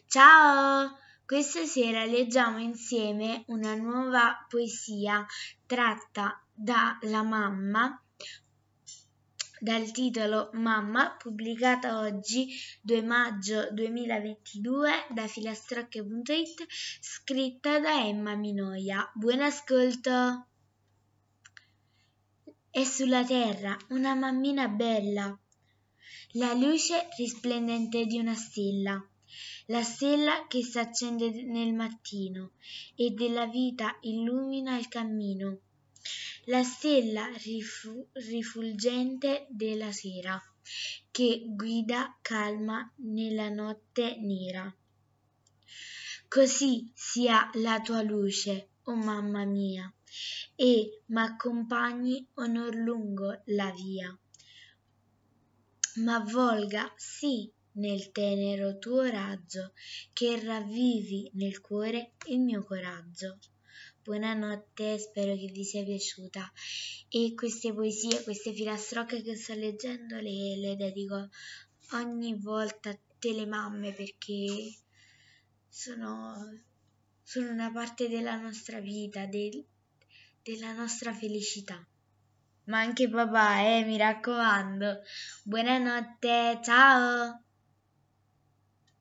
Ciao! Questa sera leggiamo insieme una nuova poesia tratta dalla Mamma, dal titolo Mamma, pubblicata oggi 2 maggio 2022 da filastrocche.it, scritta da Emma Minoia. Buon ascolto! È sulla terra una mammina bella, la luce risplendente di una stella, la stella che s'accende nel mattino e della vita illumina il cammino, la stella rifulgente della sera che guida calma nella notte nera. Così sia la tua luce, o mamma mia, e m'accompagni onor lungo la via, m'avvolga sì nel tenero tuo raggio, che ravvivi nel cuore il mio coraggio. Buonanotte, spero che vi sia piaciuta, e queste poesie, queste filastrocche che sto leggendo le dedico ogni volta a tutte le mamme, perché sono una parte della nostra vita, della nostra felicità. Ma anche papà, mi raccomando. Buonanotte, ciao!